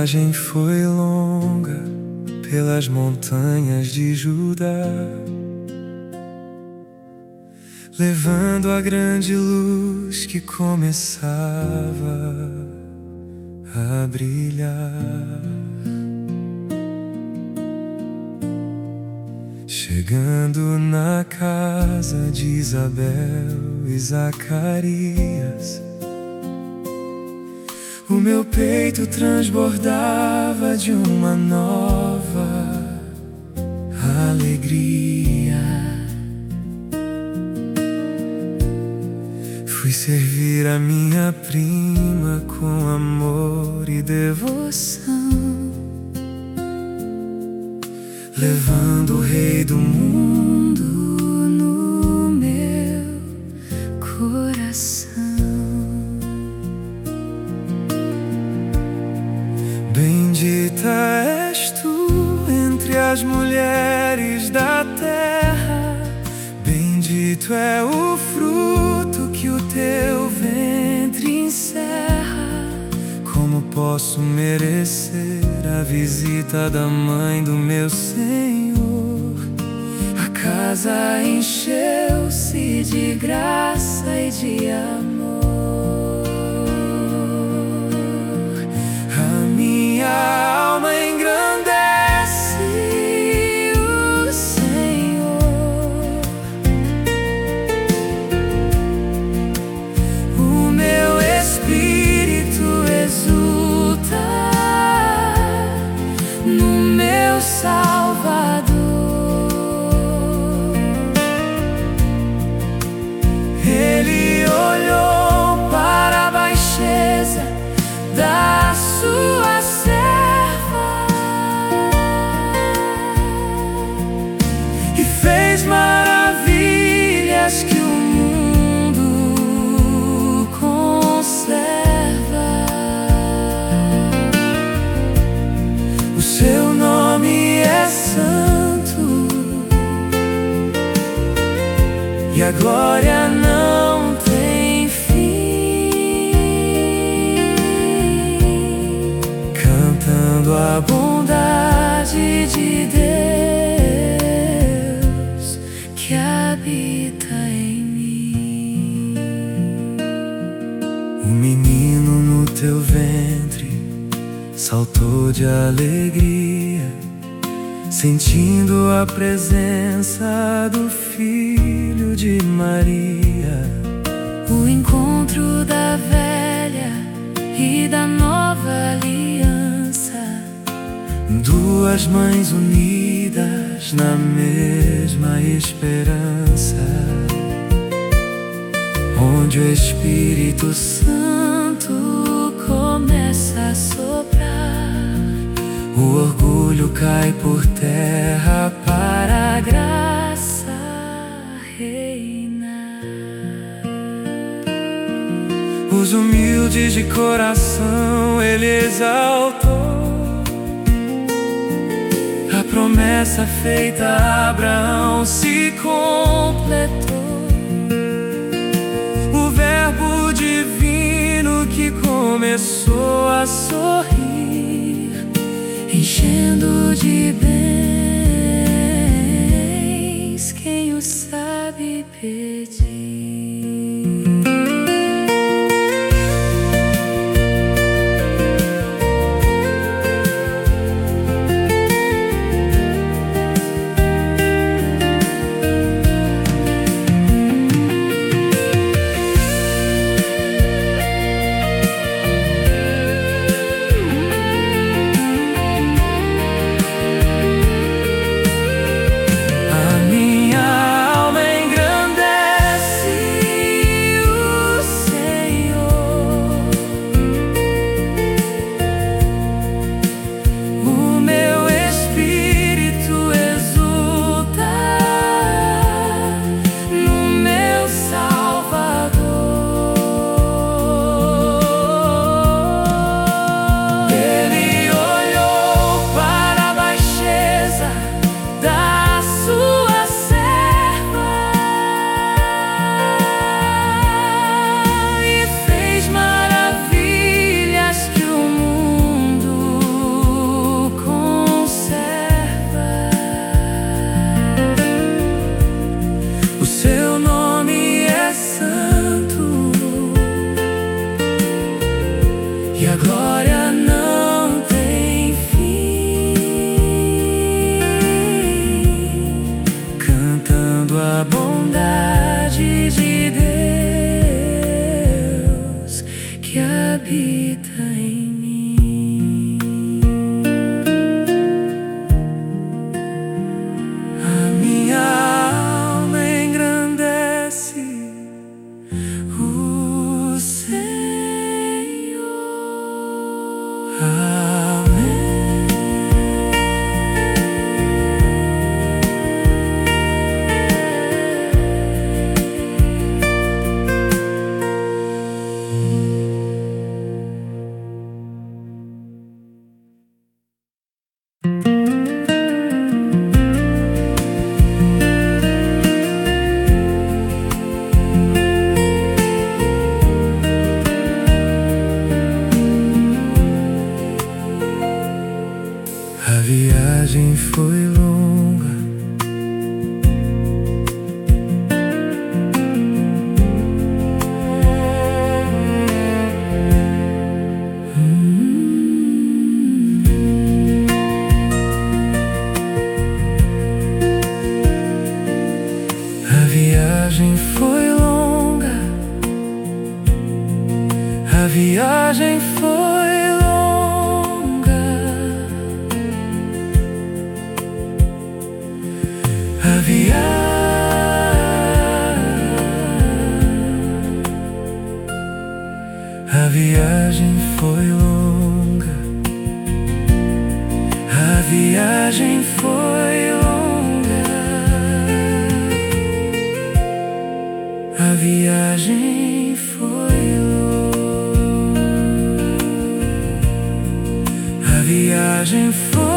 viagem foi longa pelas montanhas de Judá, levando a grande luz que começava a brilhar. Chegando na casa de Isabel e Zacarias, o meu peito transbordava de uma nova alegria. Fui servir a minha prima com amor e devoção, levando o Rei do mundo no meu coração. Bendita és tu entre as mulheres da terra, bendito é o fruto que o teu ventre encerra. Como posso merecer a visita da mãe do meu Senhor? A casa encheu-se de graça e de amor. A minha alma engrandece o Senhor, o meu espírito exulta no meu Salvador. Ele olhou para a baixeza da sua serva e fez maravilhas que o mundo conserva. O seu nome é santo e a glória não tem fim, cantando a bondade de Deus que habita em mim. O menino no teu ventre saltou de alegria, sentindo a presença do Filho de Maria. O encontro da velha e da nova aliança, duas mães unidas na mesma esperança, onde o Espírito Santo começa a soprar, o orgulho cai por terra para a graça reinar. Os humildes de coração ele exaltou, a promessa feita a Abraão se completou. O verbo divino que começou a sorrir, enchendo de bens quem o sabe pedir. O seu nome é santo e a glória não tem fim. Cantando a bondade de Deus que habita em mim. A minha alma engrandece o Senhor. Amém. A viagem foi longa, a viagem foi longa, a viagem foi longa. A viagem foi longa, a viagem foi longa, a viagem foi longa, a viagem foi